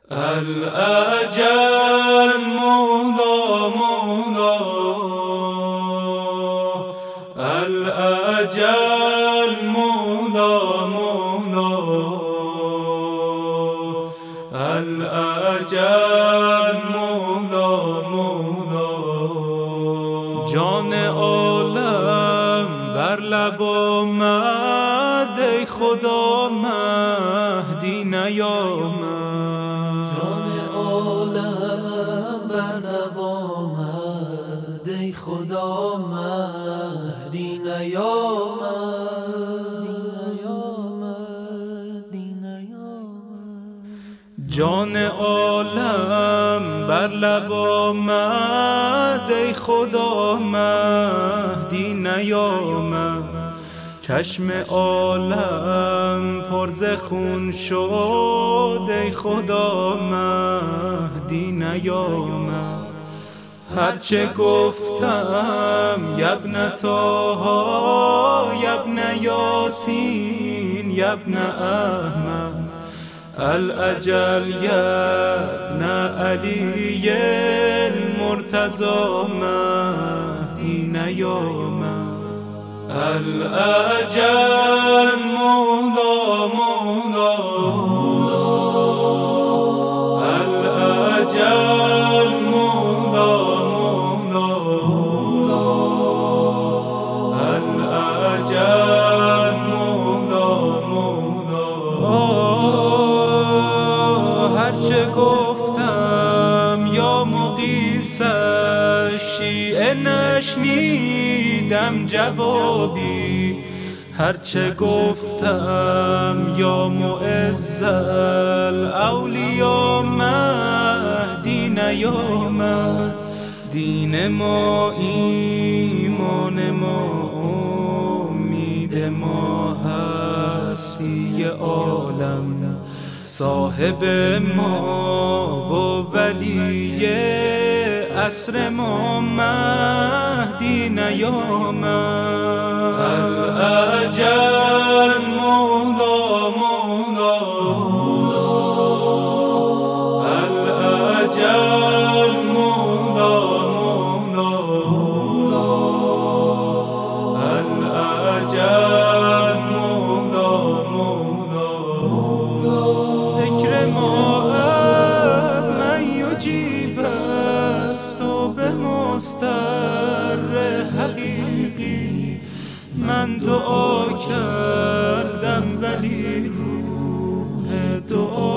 الأجل مولا مولا، الأجل مولا مولا، الأجل مولا مولا. جان عالم بر لب آمد، ای خدا مهدی نیامد. جان عالم بر لب آمد، ای خدا مهدی نیامد. جان عالم بر لب آمد، ای خدا مهدی نیامد. چشم عالم پر ز خون شد، ای خدا مهدی نیامد. هرچه گفتم یبن طاها، یبن یاسین، یبن احمد، الاجل یبن علی المرتضی مهدی نیامد. الأجل مولا مولا، الأجل مولا مولا، الأجل مولا مولا. هرچه گفتم یا مقیس شیعه نشنیدم جوابی. هرچه گفتم یا معز الاولیا مهدی نیامد. دین ما، ایمان ما، امید ما، هستی عالم، صاحب ما و ولی عصر ما مهدی نیامد. الأجل مولا مولا، الأجل مولا مولا، الأجل مولا مولا. ذکر ما من یجیب است و به مستر حقیقی. من دعا کردم ولی روح دعا